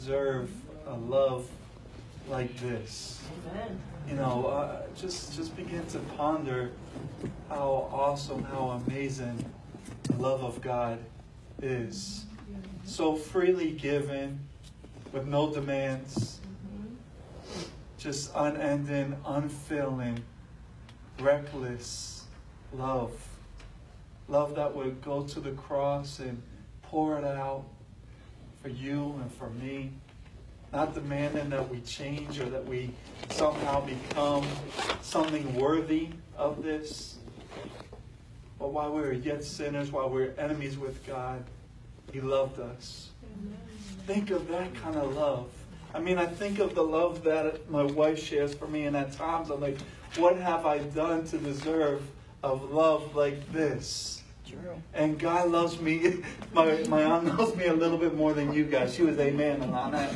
Deserve a love like this. Amen. You know, just begin to ponder how awesome, how amazing the love of God is. So freely given, with no demands, just unending, unfailing, reckless love. Love that would go to the cross and pour it out for you and for me. Not demanding that we change or that we somehow become something worthy of this. But while we were yet sinners, while we were enemies with God, He loved us. Think of that kind of love. I mean, I think of the love that my wife shares for me, and at times I'm like, what have I done to deserve of love like this? And God loves me. My aunt loves me a little bit more than you guys. She was amen on that.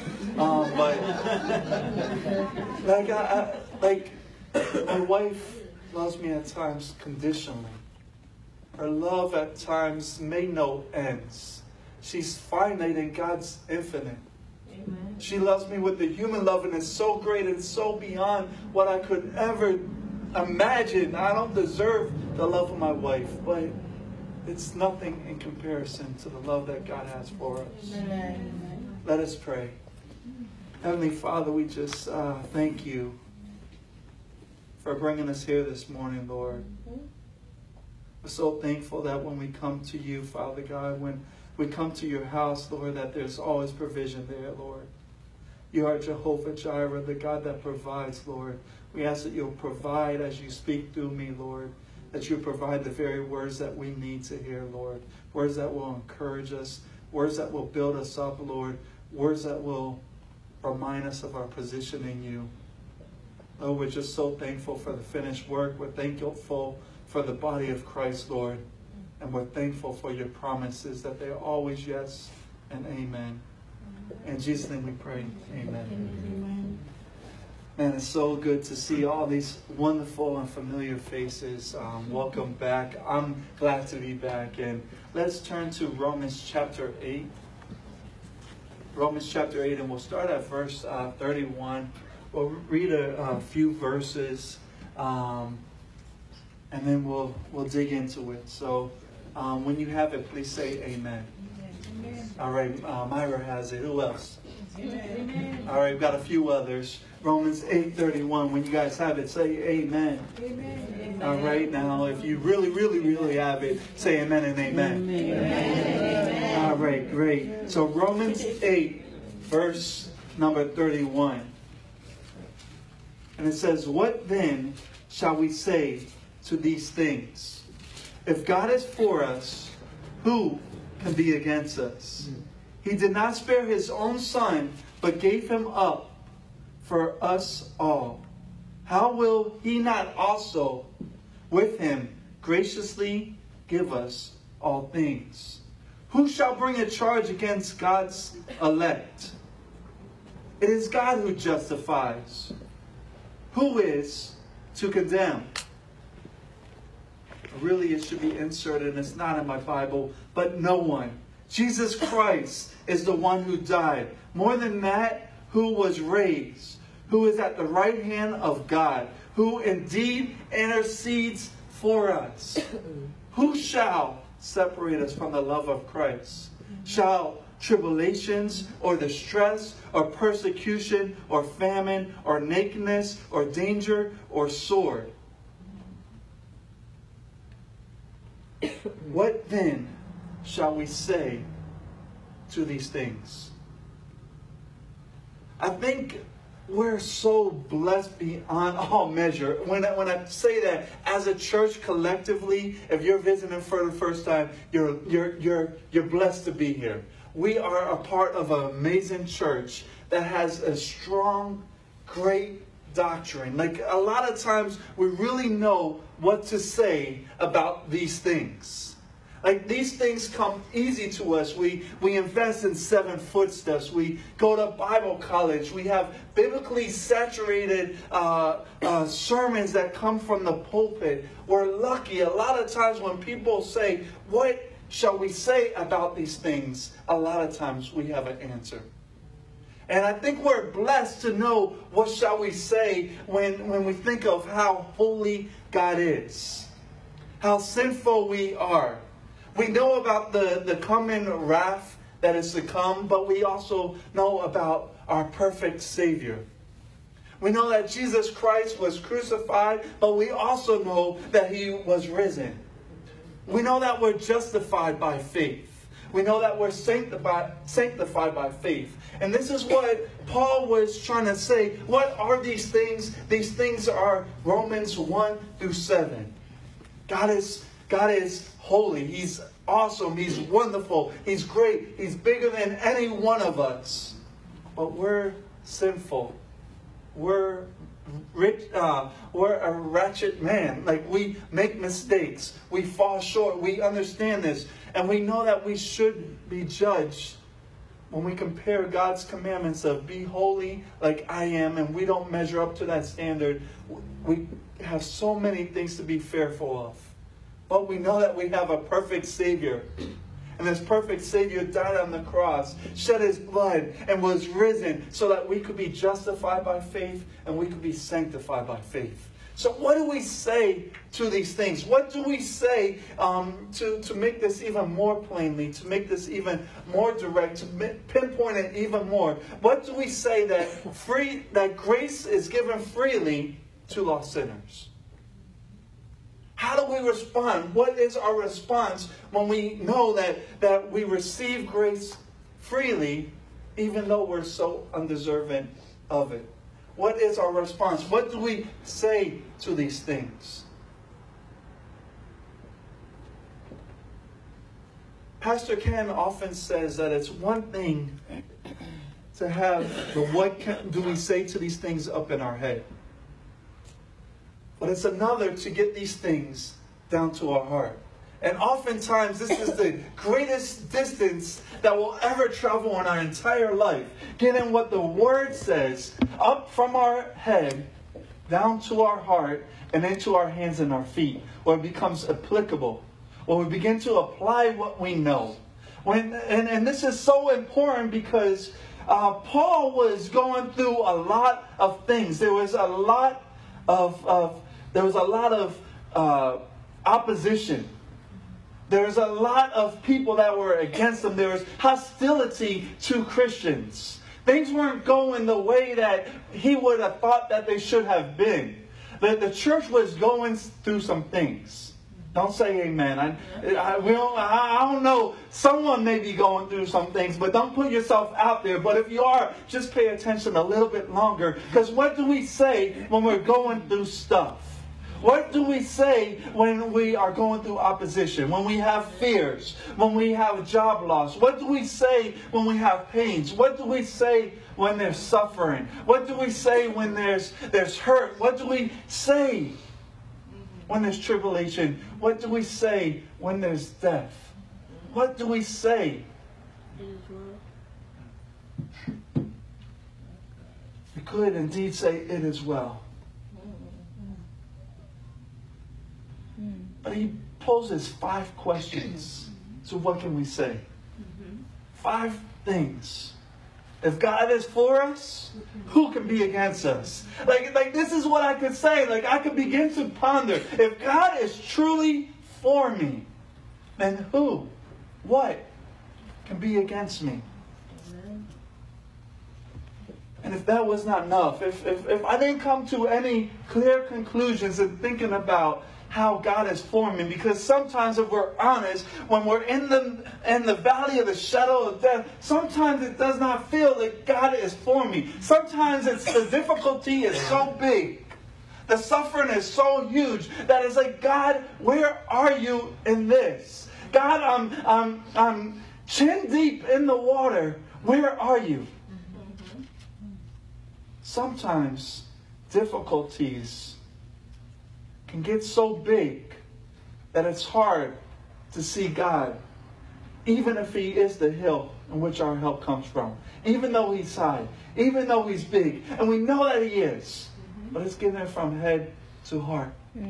But my wife loves me at times conditionally. Her love at times may know ends. She's finite and God's infinite. Amen. She loves me with the human love, and it's so great and so beyond what I could ever imagine. I don't deserve the love of my wife, but it's nothing in comparison to the love that God has for us. Amen. Let us pray. Heavenly Father, we just thank you for bringing us here this morning, Lord. We're so thankful that when we come to you, Father God, when we come to your house, Lord, that there's always provision there, Lord. You are Jehovah Jireh, the God that provides, Lord. We ask that you'll provide as you speak through me, Lord. That you provide the very words that we need to hear, Lord. Words that will encourage us. Words that will build us up, Lord. Words that will remind us of our position in you. Lord, we're just so thankful for the finished work. We're thankful for the body of Christ, Lord. And we're thankful for your promises that they're always yes and amen. In Jesus' name we pray. Amen. Amen. Man, it's so good to see all these wonderful and familiar faces. Welcome back. I'm glad to be back. And let's turn to Romans chapter 8. Romans chapter 8, and we'll start at verse 31. We'll read a few verses, and then we'll dig into it. So when you have it, please say amen. Amen. All right, Myra has it. Who else? Amen. All right, we've got a few others. Romans 8:31. When you guys have it, say amen. Amen. All right, now if you really, really, really have it, say amen and amen. Amen. All right, great. So Romans 8, verse number 31. And it says, what then shall we say to these things? If God is for us, who can be against us? He did not spare his own son, but gave him up for us all. How will he not also with him graciously give us all things? Who shall bring a charge against God's elect? It is God who justifies. Who is to condemn? Really, it should be inserted, and it's not in my Bible, but no one. Jesus Christ is the one who died. More than that, who was raised, who is at the right hand of God, who indeed intercedes for us. Who shall separate us from the love of Christ? Shall tribulations or distress or persecution or famine or nakedness or danger or sword? What then shall we say to these things? I think we're so blessed beyond all measure. When I say that, as a church collectively, if you're visiting for the first time, you're blessed to be here. We are a part of an amazing church that has a strong, great doctrine. Like a lot of times, we really know what to say about these things. Like these things come easy to us. We invest in 7 footsteps. We go to Bible college. We have biblically saturated sermons that come from the pulpit. We're lucky. A lot of times when people say, what shall we say about these things? A lot of times we have an answer. And I think we're blessed to know what shall we say when we think of how holy God is, how sinful we are. We know about the coming wrath that is to come, but we also know about our perfect Savior. We know that Jesus Christ was crucified, but we also know that He was risen. We know that we're justified by faith. We know that we're sanctified by faith. And this is what Paul was trying to say. What are these things? These things are Romans 1 through 7. God is holy. He's awesome. He's wonderful. He's great. He's bigger than any one of us. But we're sinful. We're a wretched man. Like, we make mistakes. We fall short. We understand this. And we know that we should be judged when we compare God's commandments of be holy like I am, and we don't measure up to that standard. We have so many things to be fearful of. But we know that we have a perfect Savior. And this perfect Savior died on the cross, shed His blood, and was risen so that we could be justified by faith and we could be sanctified by faith. So what do we say to these things? What do we say to make this even more plainly, to make this even more direct, to pinpoint it even more? What do we say that grace is given freely to lost sinners? How do we respond? What is our response when we know that we receive grace freely, even though we're so undeserving of it? What is our response? What do we say to these things? Pastor Ken often says that it's one thing to have the what do we say to these things up in our head. But it's another to get these things down to our heart. And oftentimes, this is the greatest distance that we'll ever travel in our entire life. Getting what the Word says up from our head, down to our heart, and into our hands and our feet, where it becomes applicable, where we begin to apply what we know. And this is so important because Paul was going through a lot of things. There was a lot of opposition. There's a lot of people that were against him. There was hostility to Christians. Things weren't going the way that he would have thought that they should have been. The church was going through some things. Don't say amen. I don't know. Someone may be going through some things, but don't put yourself out there. But if you are, just pay attention a little bit longer. Because what do we say when we're going through stuff? What do we say when we are going through opposition, when we have fears, when we have job loss? What do we say when we have pains? What do we say when there's suffering? What do we say when there's hurt? What do we say when there's tribulation? What do we say when there's death? What do we say? We could indeed say it is well. But he poses 5 questions. So what can we say? 5 things. If God is for us, who can be against us? Like this is what I could say. Like, I could begin to ponder. If God is truly for me, then who, what can be against me? And if that was not enough, if I didn't come to any clear conclusions in thinking about how God is for me, because sometimes, if we're honest, when we're in the valley of the shadow of death, sometimes it does not feel like God is for me. Sometimes the difficulty is so big, the suffering is so huge that it's like, God, where are you in this? God, I'm chin deep in the water. Where are you? Sometimes difficulties can get so big that it's hard to see God, even if He is the hill in which our help comes from, even though He's high, even though He's big, and we know that He is, but it's getting it from head to heart.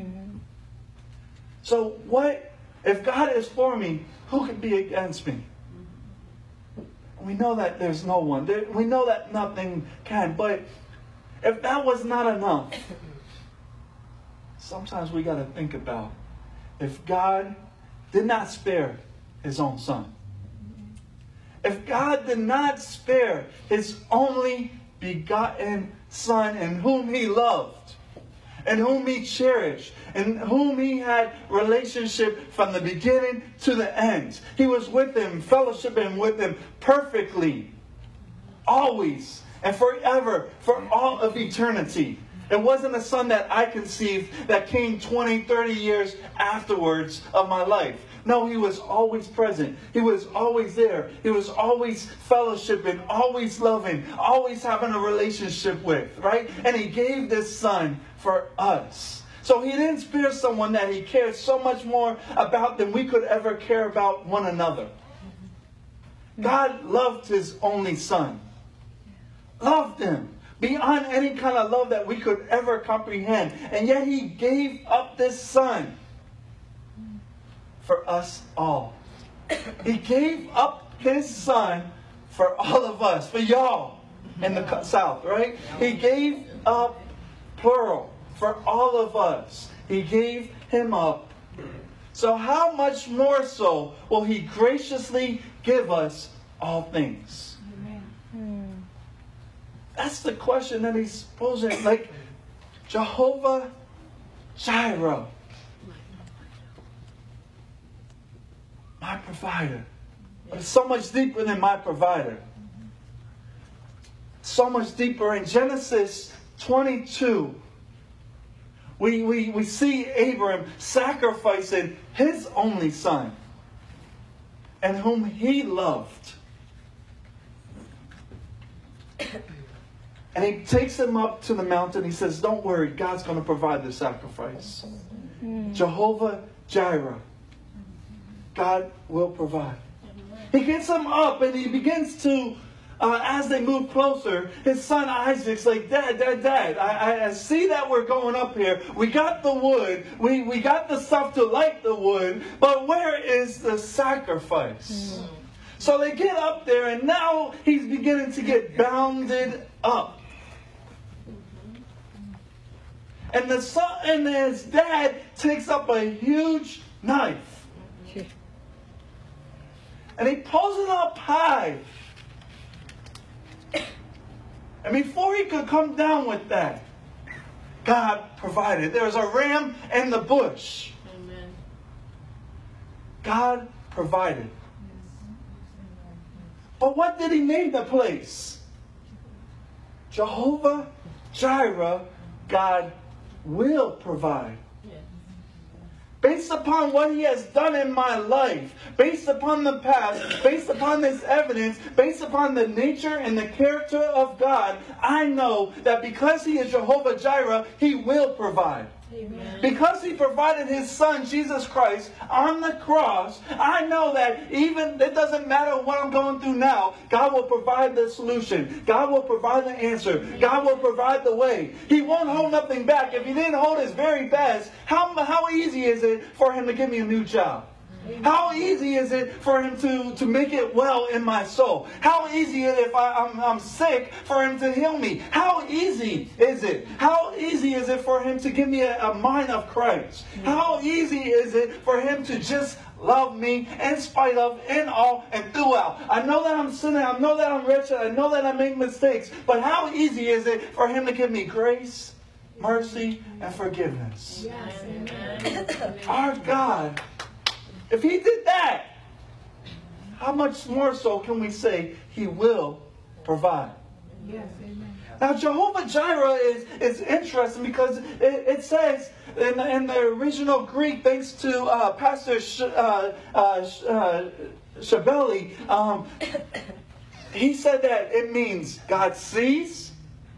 So what if God is for me? Who can be against me? We know that there's no one. We know that nothing can. But if that was not enough, sometimes we got to think about if God did not spare his own son. If God did not spare his only begotten son in whom he loved, and whom he cherished, and whom he had relationship from the beginning to the end. He was with him, fellowshipping with him perfectly, always and forever, for all of eternity. It wasn't a son that I conceived that came 20, 30 years afterwards of my life. No, he was always present. He was always there. He was always fellowshipping, always loving, always having a relationship with, right? And he gave this son for us. So he didn't spare someone that he cared so much more about than we could ever care about one another. God loved his only son. Loved him beyond any kind of love that we could ever comprehend. And yet he gave up this son for us all. He gave up his son for all of us, for y'all in the South, right? He gave up, plural, for all of us. He gave him up. So how much more so will he graciously give us all things? Amen. That's the question that he's posing. Like, Jehovah Jireh, my provider. But it's so much deeper than my provider. So much deeper. In Genesis 22, we see Abraham sacrificing his only son, and whom he loved. And he takes him up to the mountain. He says, don't worry, God's going to provide the sacrifice. Jehovah Jireh. God will provide. He gets him up and he begins to, as they move closer, his son Isaac's like, Dad, I see that we're going up here. We got the wood. We got the stuff to light the wood. But where is the sacrifice? So they get up there and now he's beginning to get bounded up. And the son and his dad takes up a huge knife. And he pulls it up high. And before he could come down with that, God provided. There's a ram in the bush. Amen. God provided. But what did he name the place? Jehovah Jireh, God will provide. Based upon what he has done in my life, based upon the past, based upon this evidence, based upon the nature and the character of God, I know that because he is Jehovah Jireh, he will provide. Amen. Because he provided his son, Jesus Christ, on the cross, I know that even it doesn't matter what I'm going through now, God will provide the solution. God will provide the answer. God will provide the way. He won't hold nothing back. If he didn't hold his very best, how easy is it for him to give me a new job? How easy is it for him to make it well in my soul? How easy is it if I'm sick for him to heal me? How easy is it? How easy is it for him to give me a mind of Christ? How easy is it for him to just love me in spite of, in all, and throughout? I know that I'm sinning. I know that I'm wretched. I know that I make mistakes. But how easy is it for him to give me grace, mercy, and forgiveness? Yes, amen. Our God, if he did that, how much more so can we say he will provide? Yes, amen. Now, Jehovah Jireh is interesting because it says in the original Greek, thanks to Pastor Shabeli, he said that it means God sees,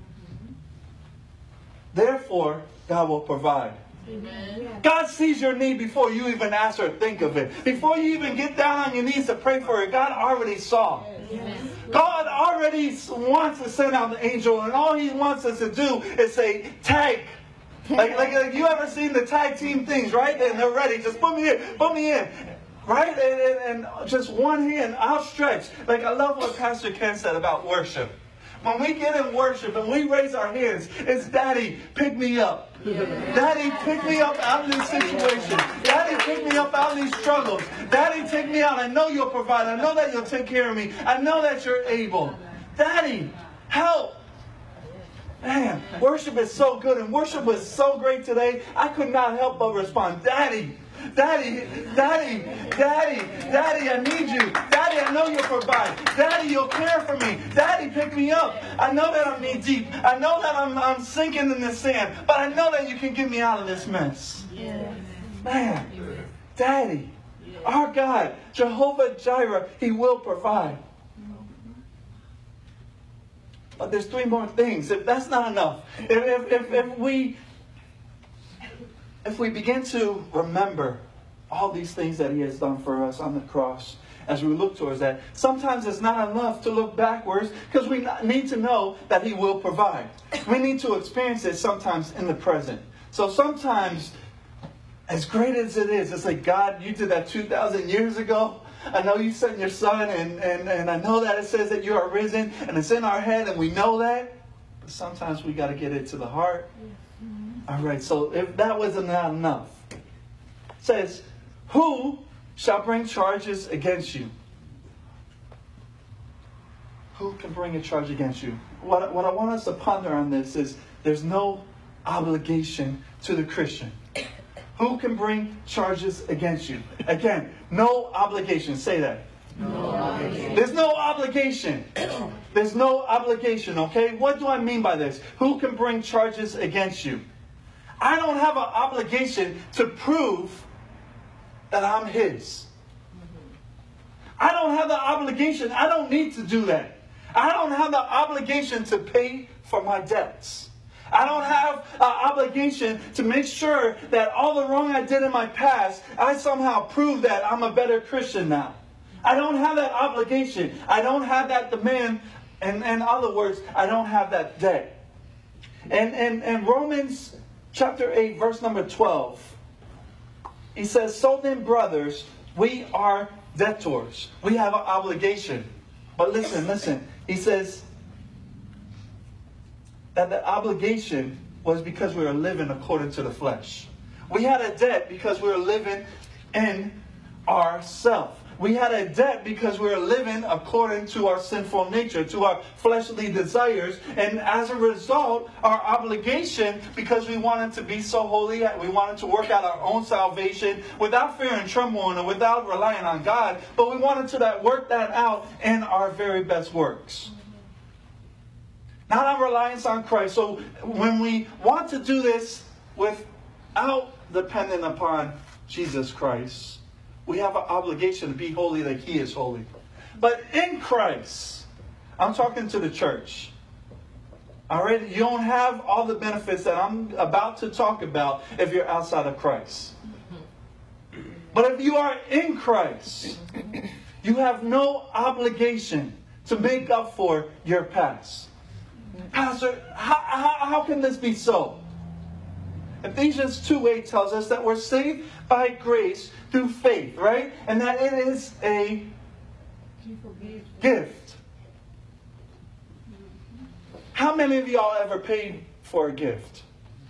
therefore God will provide. Amen. God sees your need before you even ask or think of it. Before you even get down on your knees to pray for it, God already saw. Amen. God already wants to send out the angel, and all he wants us to do is say, tag. Like you ever seen the tag team things, right? And they're ready. Just put me in. Right? And just one hand outstretched. Like I love what Pastor Ken said about worship. When we get in worship and we raise our hands, it's Daddy, pick me up. Yeah. Daddy, pick me up out of this situation. Daddy, pick me up out of these struggles. Daddy, take me out. I know you'll provide. I know that you'll take care of me. I know that you're able. Daddy, help. Man, worship is so good, and worship was so great today. I could not help but respond, Daddy, Daddy, Daddy, Daddy, Daddy, I need you. Daddy, I know you'll provide. Daddy, you'll care for me. Daddy, pick me up. I know that I'm knee deep. I know that I'm sinking in the sand, but I know that you can get me out of this mess. Yes. Man, Daddy, our God, Jehovah Jireh, He will provide. But there's three more things. If that's not enough, if we begin to remember all these things that He has done for us on the cross, as we look towards that, sometimes it's not enough to look backwards, because we need to know that He will provide. We need to experience it sometimes in the present. So sometimes, as great as it is, it's like, God, you did that 2,000 years ago. I know you sent your Son, and I know that it says that you are risen, and it's in our head, and we know that. But sometimes we got to get it to the heart. All right, so if that wasn't enough, it says, who shall bring charges against you? Who can bring a charge against you? What I want us to ponder on this is there's no obligation to the Christian. Who can bring charges against you? Again, no obligation. Say that. No obligation. There's no obligation. There's no obligation, okay? What do I mean by this? Who can bring charges against you? I don't have an obligation to prove that I'm His. I don't have the obligation. I don't need to do that. I don't have the obligation to pay for my debts. I don't have an obligation to make sure that all the wrong I did in my past, I somehow prove that I'm a better Christian now. I don't have that obligation. I don't have that demand. And in other words, I don't have that debt. And Romans chapter 8, verse number 12, he says, so then, brothers, we are debtors. We have an obligation. But listen. He says that the obligation was because we were living according to the flesh. We had a debt because we were living in ourself. We had a debt because we were living according to our sinful nature, to our fleshly desires. And as a result, our obligation, because we wanted to be so holy, we wanted to work out our own salvation without fear and trembling and without relying on God, but we wanted to work that out in our very best works. Not on reliance on Christ. So when we want to do this without depending upon Jesus Christ, we have an obligation to be holy like He is holy. But in Christ, I'm talking to the church. All right? You don't have all the benefits that I'm about to talk about if you're outside of Christ. But if you are in Christ, you have no obligation to make up for your past. Pastor, how can this be so? Ephesians 2:8 tells us that we're saved by grace through faith, right? And that it is a gift. How many of y'all ever paid for a gift?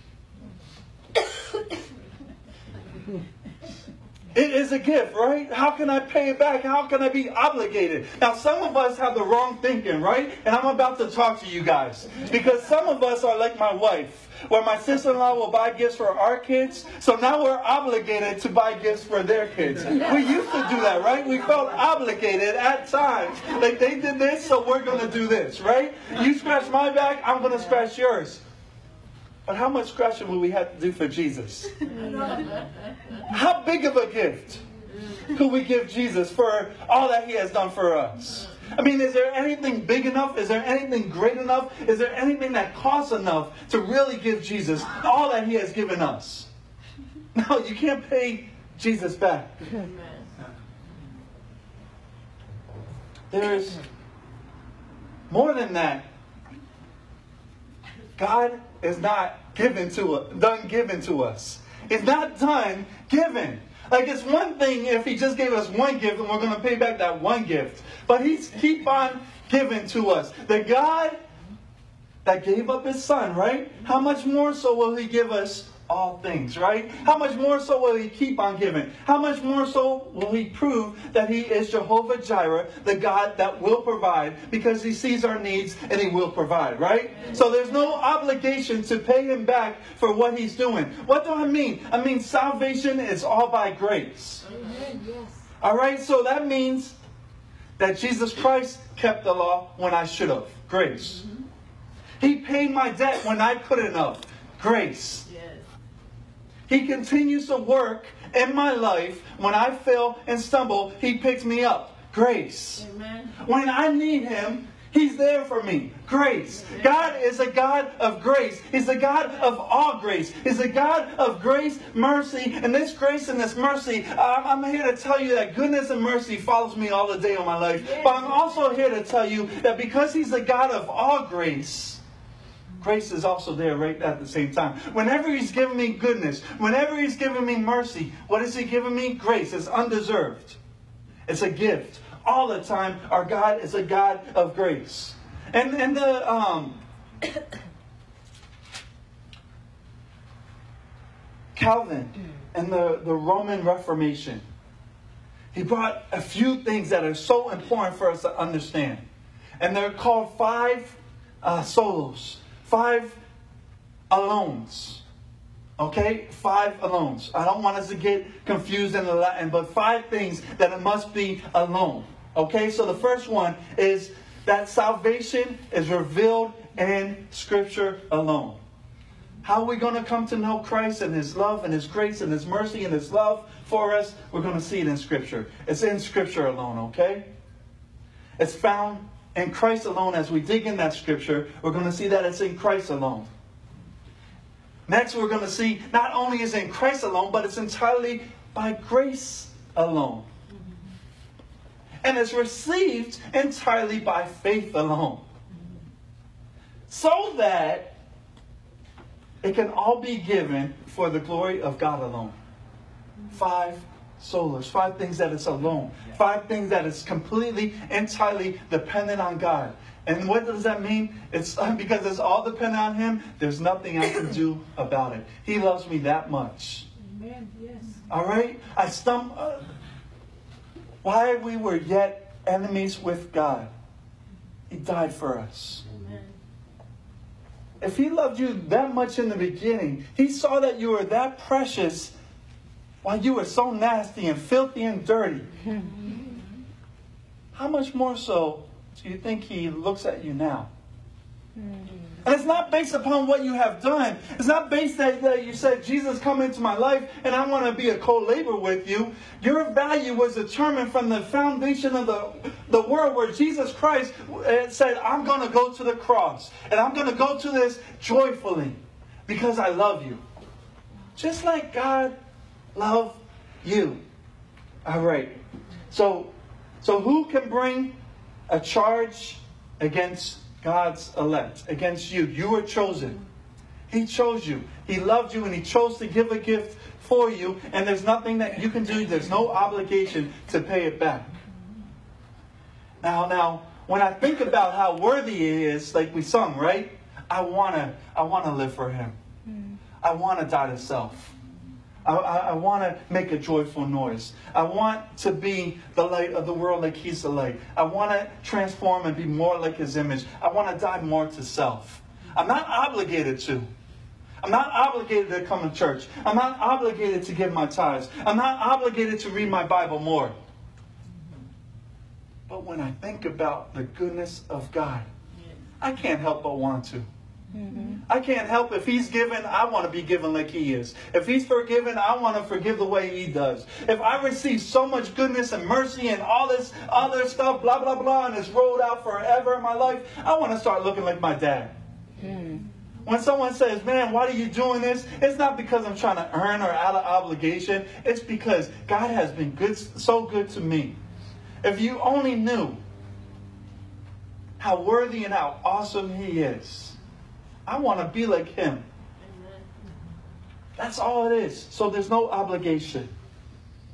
It is a gift, right? How can I pay it back? How can I be obligated? Now, some of us have the wrong thinking, right? And I'm about to talk to you guys. Because some of us are like my wife, where my sister-in-law will buy gifts for our kids. So now we're obligated to buy gifts for their kids. We used to do that, right? We felt obligated at times. Like they did this, so we're going to do this, right? You scratch my back, I'm going to scratch yours. But how much scratching will we have to do for Jesus? How big of a gift could we give Jesus for all that He has done for us? I mean, is there anything big enough? Is there anything great enough? Is there anything that costs enough to really give Jesus all that He has given us? No, you can't pay Jesus back. There's more than that. God is not done given to us. It's not done given. Like, it's one thing if he just gave us one gift and we're going to pay back that one gift. But he's keep on giving to us. The God that gave up his son, right? How much more so will he give us all things, right? How much more so will he keep on giving? How much more so will he prove that he is Jehovah Jireh, the God that will provide, because he sees our needs and he will provide, right? So there's no obligation to pay him back for what he's doing. What do I mean? I mean, salvation is all by grace. All right, so that means that Jesus Christ kept the law when I should have. Grace. He paid my debt when I couldn't have. Grace. He continues to work in my life. When I fail and stumble, he picks me up. Grace. Amen. When I need him, he's there for me. Grace. Amen. God is a God of grace. He's a God of all grace. He's a God of grace, mercy, and this grace and this mercy. I'm here to tell you that goodness and mercy follows me all the day of my life. But I'm also here to tell you that because he's a God of all grace, grace is also there right at the same time. Whenever he's giving me goodness, whenever he's giving me mercy, what is he giving me? Grace. It's undeserved. It's a gift. All the time, our God is a God of grace. And the Calvin and the Roman Reformation, he brought a few things that are so important for us to understand. And they're called 5 solos. 5 alones. Okay? 5 alones. I don't want us to get confused in the Latin, but 5 things that it must be alone. Okay? So the first one is that salvation is revealed in Scripture alone. How are we going to come to know Christ and his love and his grace and his mercy and his love for us? We're going to see it in Scripture. It's in Scripture alone, okay? It's found in Christ alone. As we dig in that Scripture, we're going to see that it's in Christ alone. Next, we're going to see not only is it in Christ alone, but it's entirely by grace alone. And it's received entirely by faith alone. So that it can all be given for the glory of God alone. 5 solas, 5 things that it's alone. 5 things that it's completely, entirely dependent on God. And what does that mean? It's because it's all dependent on him. There's nothing I can do about it. He loves me that much. Amen. Yes. All right? While we were yet enemies with God, he died for us. Amen. If he loved you that much in the beginning, he saw that you were that precious while you were so nasty and filthy and dirty. How much more so do you think he looks at you now? And it's not based upon what you have done. It's not based that you said, Jesus, come into my life and I want to be a co-laborer with you. Your value was determined from the foundation of the world, where Jesus Christ said, I'm going to go to the cross. And I'm going to go to this joyfully because I love you. Just like God loved you. All right. So who can bring a charge against God's elect, against you? You were chosen. He chose you. He loved you and he chose to give a gift for you. And there's nothing that you can do. There's no obligation to pay it back. Now, when I think about how worthy he is, like we sung, right? I wanna live for him. I want to die to self. I want to make a joyful noise. I want to be the light of the world like he's the light. I want to transform and be more like his image. I want to die more to self. I'm not obligated to. I'm not obligated to come to church. I'm not obligated to give my tithes. I'm not obligated to read my Bible more. But when I think about the goodness of God, I can't help but want to. I can't help. If he's given, I want to be given like he is. If he's forgiven, I want to forgive the way he does. If I receive so much goodness and mercy and all this other stuff, blah, blah, blah, and it's rolled out forever in my life, I want to start looking like my dad. When someone says, man, why are you doing this? It's not because I'm trying to earn or out of obligation. It's because God has been good, so good to me. If you only knew how worthy and how awesome he is, I want to be like him. That's all it is. So there's no obligation.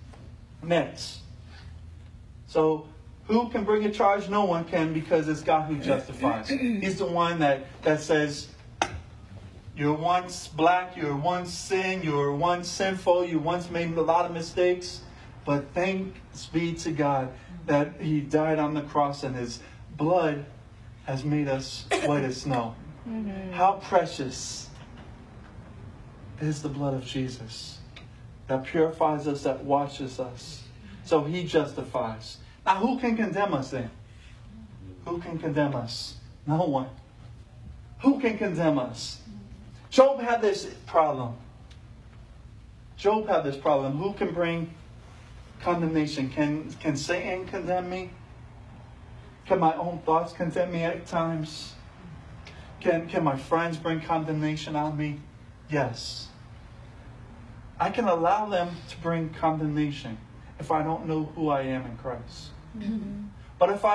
met. So who can bring a charge? No one can, because it's God who justifies. He's the one that says, you're once black, you're once sin, you were once sinful, you once made a lot of mistakes. But thanks be to God that He died on the cross and His blood has made us white as snow. Mm-hmm. How precious is the blood of Jesus that purifies us, that washes us. So He justifies. Now who can condemn us then? Who can condemn us? No one. Who can condemn us? Job had this problem. Job had this problem. Who can bring condemnation? Can Satan condemn me? Can my own thoughts condemn me at times? Can my friends bring condemnation on me? Yes. I can allow them to bring condemnation if I don't know who I am in Christ. Mm-hmm. But if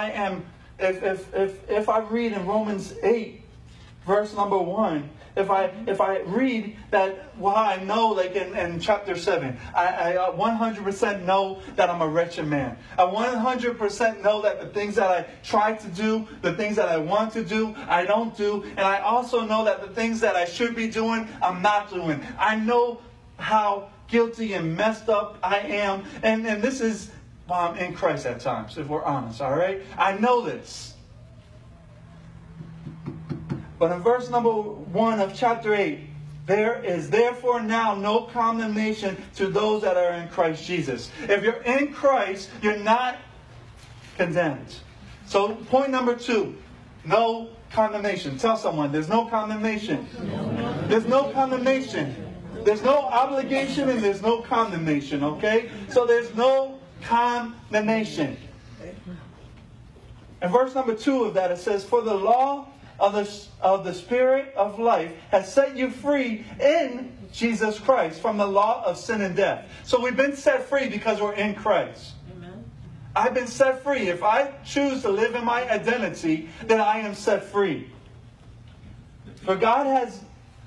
I read in Romans 8, verse number 1, if I read that, well, I know, like in chapter 7, I 100% know that I'm a wretched man. I 100% know that the things that I try to do, the things that I want to do, I don't do. And I also know that the things that I should be doing, I'm not doing. I know how guilty and messed up I am. And this is in Christ at times, if we're honest, all right? I know this. But in verse number 1 of chapter 8, there is therefore now no condemnation to those that are in Christ Jesus. If you're in Christ, you're not condemned. So point number 2, no condemnation. Tell someone, there's no condemnation. There's no condemnation. There's no obligation and there's no condemnation, okay? So there's no condemnation. In verse number 2 of that, it says, for the law of the Spirit of life has set you free in Jesus Christ from the law of sin and death. So we've been set free because we're in Christ. Amen. I've been set free. If I choose to live in my identity, then I am set free. For God has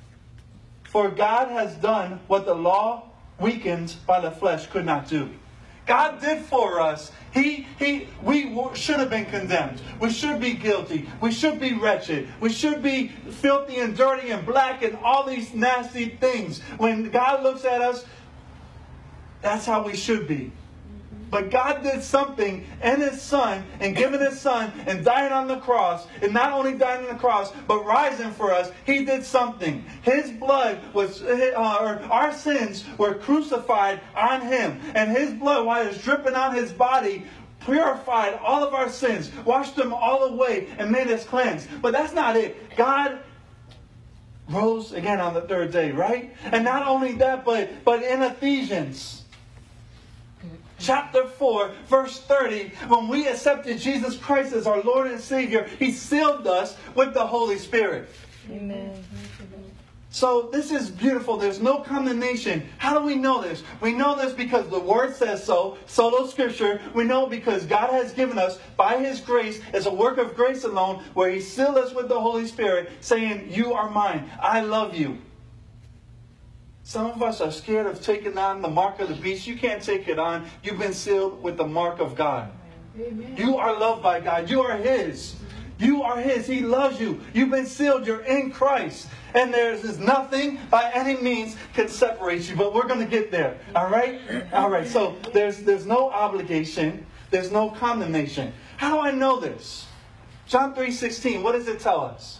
done what the law weakened by the flesh could not do. God did for us. We should have been condemned. We should be guilty. We should be wretched. We should be filthy and dirty and black and all these nasty things. When God looks at us, that's how we should be. But God did something in His Son and giving His Son and dying on the cross. And not only dying on the cross, but rising for us. He did something. His blood was, our sins were crucified on Him. And His blood, while it's dripping on His body, purified all of our sins, washed them all away, and made us cleansed. But that's not it. God rose again on the third day, right? And not only that, but in Ephesians chapter 4, verse 30, when we accepted Jesus Christ as our Lord and Savior, He sealed us with the Holy Spirit. Amen. So this is beautiful. There's no condemnation. How do we know this? We know this because the Word says so. Solo Scripture. We know because God has given us, by His grace, as a work of grace alone, where He sealed us with the Holy Spirit, saying, you are mine. I love you. Some of us are scared of taking on the mark of the beast. You can't take it on. You've been sealed with the mark of God. Amen. You are loved by God. You are His. You are His. He loves you. You've been sealed. You're in Christ. And there's nothing by any means can separate you. But we're going to get there. All right? All right. So there's no obligation. There's no condemnation. How do I know this? John 3:16. What does it tell us?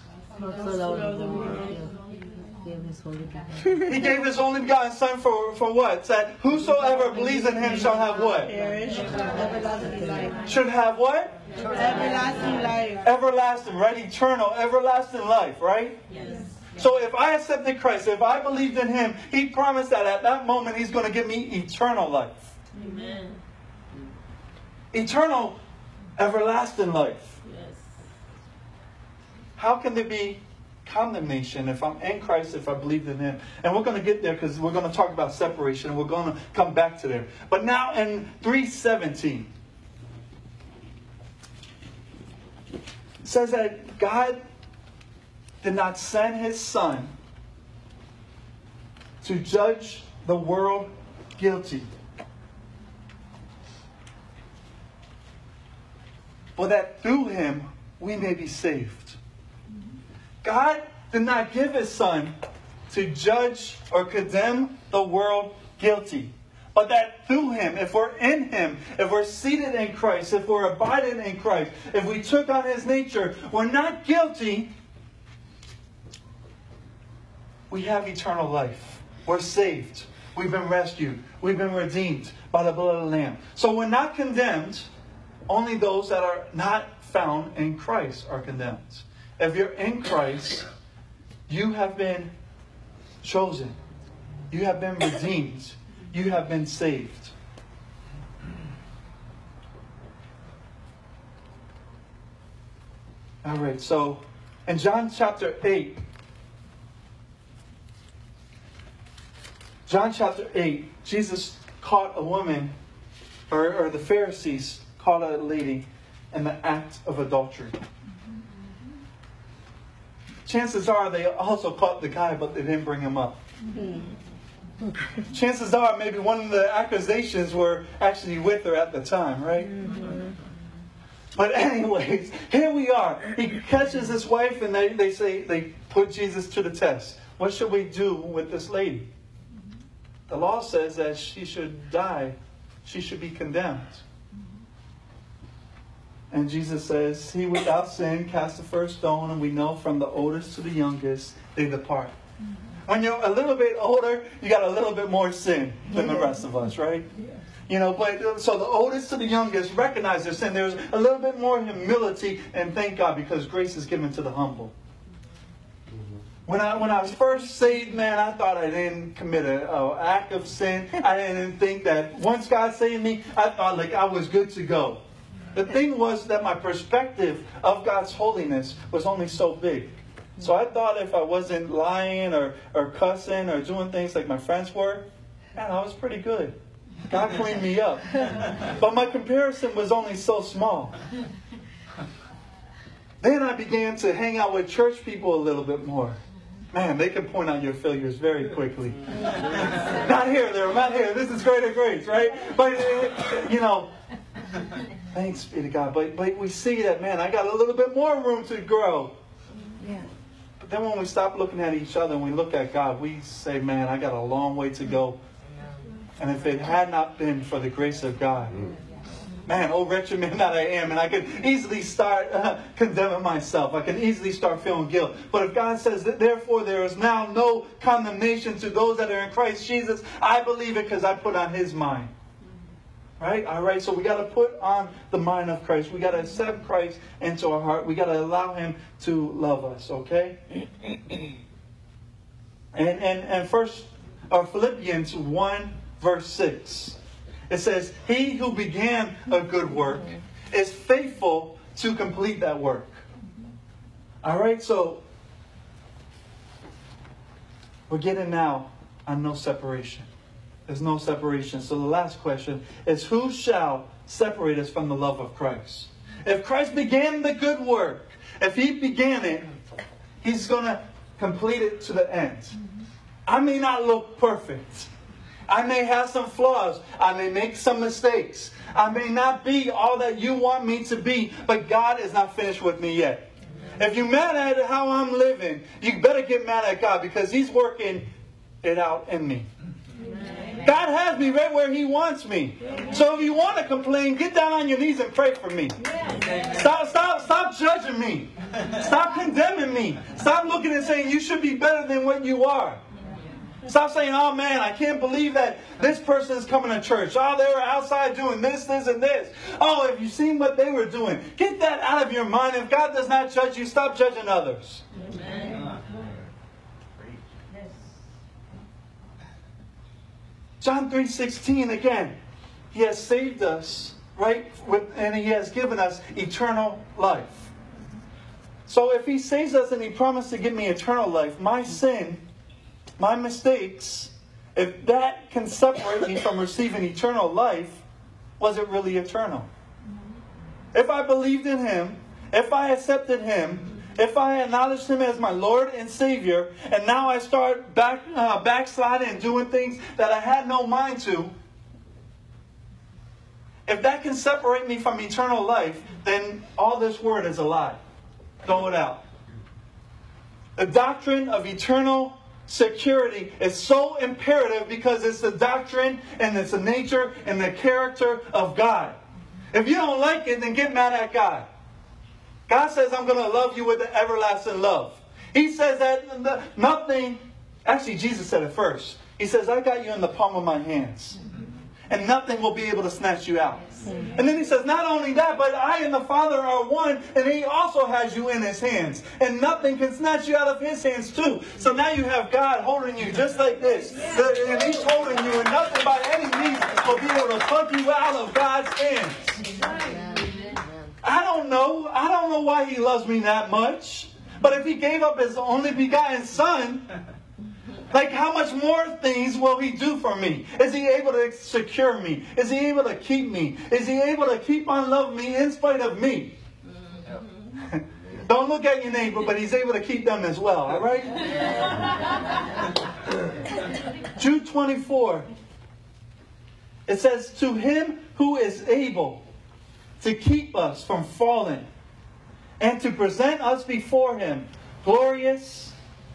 He gave His only begotten Son for what? That whosoever believes in Him shall have what? Everlasting life. Should have what? Everlasting life. Everlasting, right? Eternal, everlasting life, right? Yes. So if I accepted Christ, if I believed in Him, He promised that at that moment He's going to give me eternal life. Amen. Eternal, everlasting life. Yes. How can there be condemnation if I'm in Christ, if I believed in Him? And we're going to get there because we're going to talk about separation and we're going to come back to there. But now in 3:17, it says that God did not send His Son to judge the world guilty, but that through him we may be saved. God did not give his Son to judge or condemn the world guilty, but that through him, if we're in him, if we're seated in Christ, if we're abiding in Christ, if we took on his nature, we're not guilty. We have eternal life. We're saved. We've been rescued. We've been redeemed by the blood of the Lamb. So we're not condemned. Only those that are not found in Christ are condemned. If you're in Christ, you have been chosen. You have been redeemed. You have been saved. All right, so in John chapter 8, Jesus caught a woman, or the Pharisees caught a lady in the act of adultery. Chances are they also caught the guy, but they didn't bring him up. Chances are maybe one of the accusations were actually with her at the time, right? But anyways, here we are. He catches his wife and they put Jesus to the test. What should we do with this lady? The law says that she should die. She should be condemned. And Jesus says, he without sin cast the first stone, and we know from the oldest to the youngest, they depart. When you're a little bit older, you got a little bit more sin than the rest of us, right? You know, but so the oldest to the youngest recognize their sin. There's a little bit more humility, and thank God, because grace is given to the humble. When I was first saved, man, I thought I didn't commit an act of sin. I didn't think that once God saved me, I thought like I was good to go. The thing was that my perspective of God's holiness was only so big. So I thought if I wasn't lying or cussing or doing things like my friends were, man, I was pretty good. God cleaned me up. But my comparison was only so small. Then I began to hang out with church people a little bit more. Man, they can point out your failures very quickly. Not here, they're not here. This is greater grace, right? But, you know, thanks be to God. But we see that, man, I got a little bit more room to grow. Yeah. But then when we stop looking at each other and we look at God, we say, man, I got a long way to go. And if it had not been for the grace of God, man, oh wretched man that I am, and I could easily start condemning myself. I can easily start feeling guilt. But if God says that therefore there is now no condemnation to those that are in Christ Jesus, I believe it because I put on his mind. Right? All right, so we got to put on the mind of Christ. We got to accept Christ into our heart. We got to allow him to love us, okay? And Philippians 1 verse 6. It says, he who began a good work is faithful to complete that work. All right, so we're getting now on no separation. There's no separation. So the last question is, who shall separate us from the love of Christ? If Christ began the good work, if he began it, he's going to complete it to the end. I may not look perfect. I may have some flaws. I may make some mistakes. I may not be all that you want me to be, but God is not finished with me yet. If you're mad at how I'm living, you better get mad at God because he's working it out in me. God has me right where he wants me. So if you want to complain, get down on your knees and pray for me. Stop judging me. Stop condemning me. Stop looking and saying you should be better than what you are. Stop saying, oh man, I can't believe that this person is coming to church. Oh, they were outside doing this, this, and this. Oh, if you seen what they were doing. Get that out of your mind. If God does not judge you, stop judging others. Amen. John 3:16 again. He has saved us, right? And he has given us eternal life. So if he saves us and he promised to give me eternal life, my sin, my mistakes, if that can separate me from receiving eternal life, was it really eternal? If I believed in him, if I accepted him, if I acknowledged him as my Lord and Savior, and now I start backsliding and doing things that I had no mind to, if that can separate me from eternal life, then all this word is a lie. Throw it out. The doctrine of eternal security is so imperative because it's the doctrine and it's the nature and the character of God. If you don't like it, then get mad at God. God says, I'm going to love you with an everlasting love. He says that nothing, actually Jesus said it first. He says, I got you in the palm of my hands. And nothing will be able to snatch you out. And then he says, not only that, but I and the Father are one, and he also has you in his hands. And nothing can snatch you out of his hands too. So now you have God holding you just like this. And he's holding you, and nothing by any means will be able to pluck you out of God's hands. I don't know why he loves me that much. But if he gave up his only begotten Son, like, how much more things will he do for me? Is he able to secure me? Is he able to keep me? Is he able to keep on loving me in spite of me? Don't look at your neighbor, but he's able to keep them as well, all right? Jude 24. It says, to him who is able to keep us from falling and to present us before him glorious,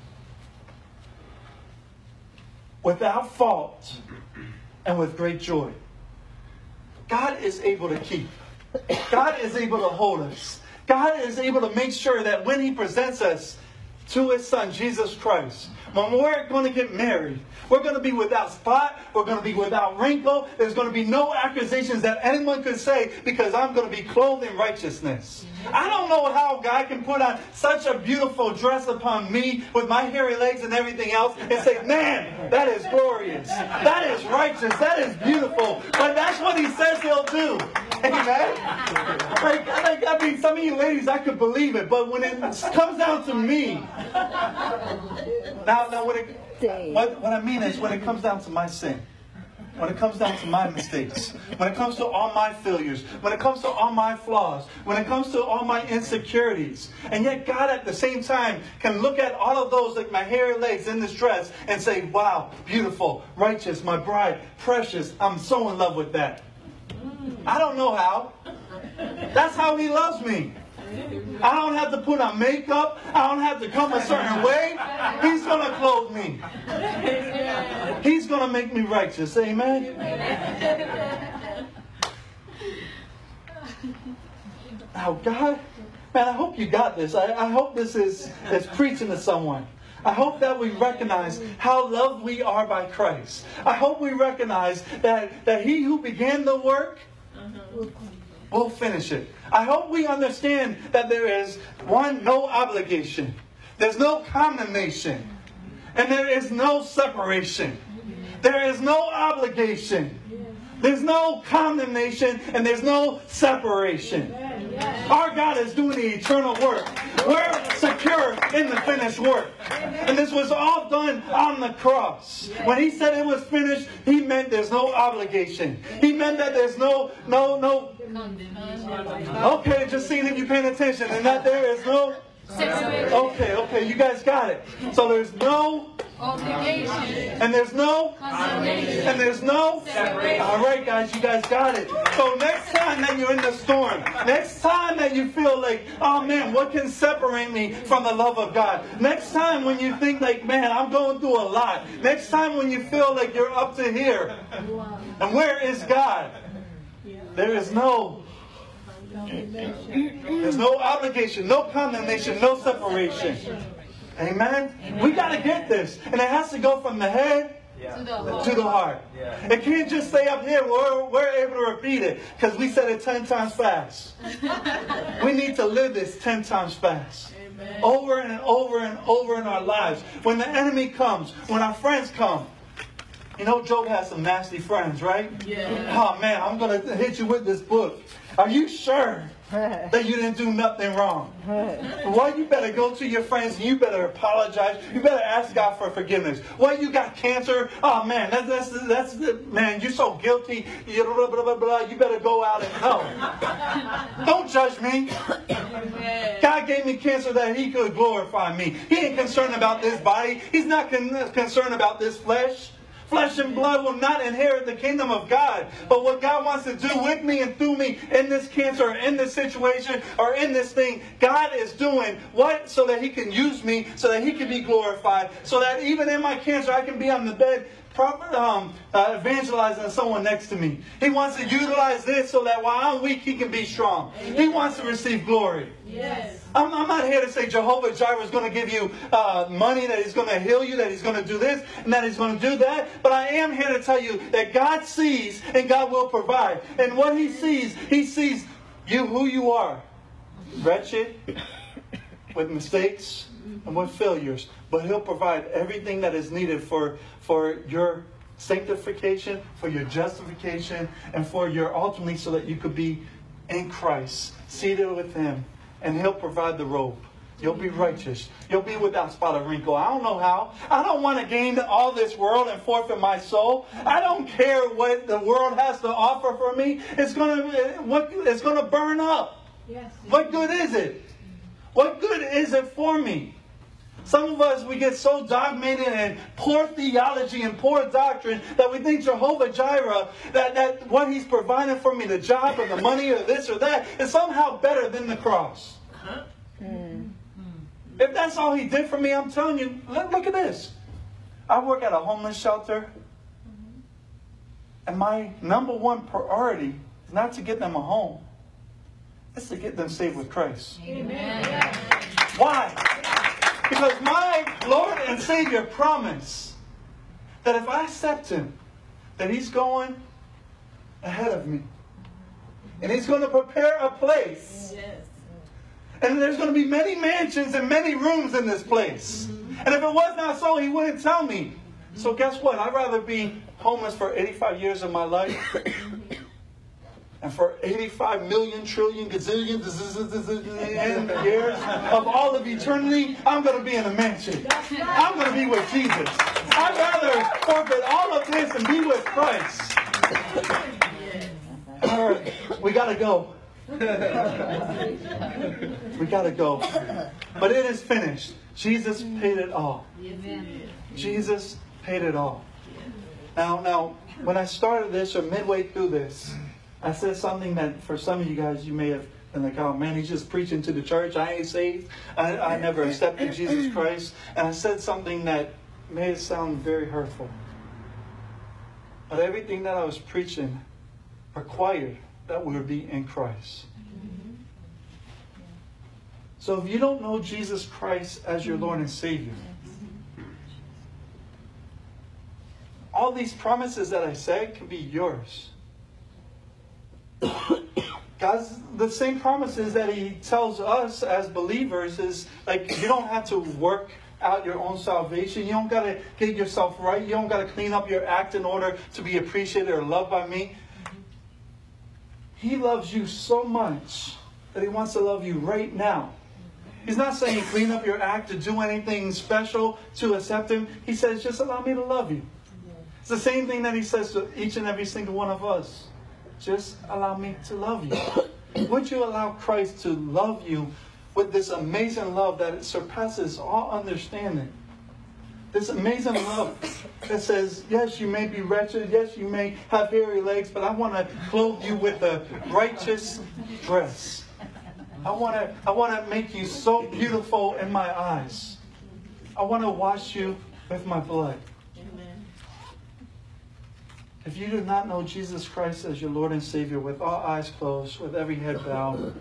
without fault, and with great joy. God is able to keep. God is able to hold us. God is able to make sure that when he presents us to his Son, Jesus Christ, when we're going to get married, we're going to be without spot, we're going to be without wrinkle, there's going to be no accusations that anyone could say because I'm going to be clothed in righteousness. I don't know how God can put on such a beautiful dress upon me with my hairy legs and everything else and say, man, that is glorious. That is righteous. That is beautiful. But that's what he says he'll do. Amen? I mean, some of you ladies, I could believe it. But when it comes down to me, now what I mean is when it comes down to my sin, when it comes down to my mistakes, when it comes to all my failures, when it comes to all my flaws, when it comes to all my insecurities. And yet God at the same time can look at all of those like my hairy legs in this dress and say, wow, beautiful, righteous, my bride, precious. I'm so in love with that. I don't know how. That's how he loves me. I don't have to put on makeup. I don't have to come a certain way. He's going to clothe me. He's going to make me righteous. Amen? Now, God, man, I hope you got this. I hope this is preaching to someone. I hope that we recognize how loved we are by Christ. I hope we recognize that he who began the work will finish it. I hope we understand that there is, one, no obligation. There's no condemnation. And there is no separation. There is no obligation. There's no condemnation and there's no separation. Our God is doing the eternal work. We're secure in the finished work. And this was all done on the cross. When he said it was finished, he meant there's no obligation. He meant that there's no. Okay, just seeing if you're paying attention. And that there is no. Okay, you guys got it. So there's no obligation. And there's no condemnation. And there's no separation. All right, guys, you guys got it. So next time that you're in the storm, next time that you feel like, oh man, what can separate me from the love of God? Next time when you think like, man, I'm going through a lot. Next time when you feel like you're up to here. And where is God? There is no. There's no obligation, no condemnation, no separation. Amen? We got to get this. And it has to go from the head to the heart. It can't just stay up here. We're able to repeat it because we said it 10 times fast. We need to live this 10 times fast. Over and over and over in our lives. When the enemy comes, when our friends come. You know, Job has some nasty friends, right? Yeah. Oh man, I'm going to hit you with this book. Are you sure that you didn't do nothing wrong? Well, you better go to your friends and you better apologize. You better ask God for forgiveness. Well, you got cancer. Oh man, that's man, you're so guilty. You better go out and no. Don't judge me. God gave me cancer that he could glorify me. He ain't concerned about this body. He's not concerned about this flesh. Flesh and blood will not inherit the kingdom of God. But what God wants to do with me and through me in this cancer, or in this situation, or in this thing, God is doing what? So that He can use me, so that He can be glorified, so that even in my cancer I can be on the bed evangelizing someone next to me. He wants to utilize this so that while I'm weak, He can be strong. Amen. He wants to receive glory. Yes. I'm not here to say Jehovah Jireh is going to give you money, that He's going to heal you, that He's going to do this, and that He's going to do that. But I am here to tell you that God sees and God will provide. And what He sees you who you are. Wretched, with mistakes, and with failures. But He'll provide everything that is needed for your sanctification, for your justification, and for your ultimately so that you could be in Christ, seated with Him. And He'll provide the robe. You'll be righteous. You'll be without spot or wrinkle. I don't know how. I don't want to gain all this world and forfeit my soul. I don't care what the world has to offer for me. It's going to burn up. Yes. What good is it? What good is it for me? Some of us, we get so dogmated and poor theology and poor doctrine that we think Jehovah Jireh, that what He's providing for me, the job or the money or this or that, is somehow better than the cross. If that's all He did for me, I'm telling you, look at this. I work at a homeless shelter. And my number one priority is not to get them a home. It's to get them saved with Christ. Amen. Why? Because my Lord and Savior promised that if I accept Him, that He's going ahead of me. And He's going to prepare a place. Yes. And there's going to be many mansions and many rooms in this place. Mm-hmm. And if it was not so, He wouldn't tell me. So guess what? I'd rather be homeless for 85 years of my life. And for 85 million, trillion, gazillion, years of all of eternity, I'm going to be in a mansion. I'm going to be with Jesus. I'd rather forfeit all of this and be with Christ. All right, we got to go. We got to go. But it is finished. Jesus paid it all. Jesus paid it all. Now, when I started this or midway through this, I said something that for some of you guys, you may have been like, oh man, he's just preaching to the church. I ain't saved. I never accepted Jesus Christ. And I said something that made it sound very hurtful. But everything that I was preaching required that we would be in Christ. So if you don't know Jesus Christ as your Lord and Savior, all these promises that I said can be yours. God's the same promises that He tells us as believers is like you don't have to work out your own salvation. You don't got to get yourself right. You don't got to clean up your act in order to be appreciated or loved by me. He loves you so much that He wants to love you right now. He's not saying clean up your act to do anything special to accept Him. He says just allow me to love you. It's the same thing that He says to each and every single one of us. Just allow me to love you. Would you allow Christ to love you with this amazing love that it surpasses all understanding? This amazing love that says, yes, you may be wretched. Yes, you may have hairy legs, but I want to clothe you with a righteous dress. I want to make you so beautiful in my eyes. I want to wash you with my blood. If you do not know Jesus Christ as your Lord and Savior, with all eyes closed, with every head bowed, you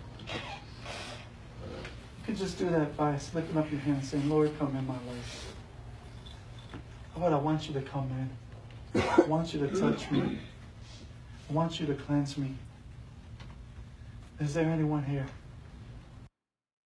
could just do that by lifting up your hand and saying, Lord, come in my life. Lord, I want you to come in. I want you to touch me. I want you to cleanse me. Is there anyone here?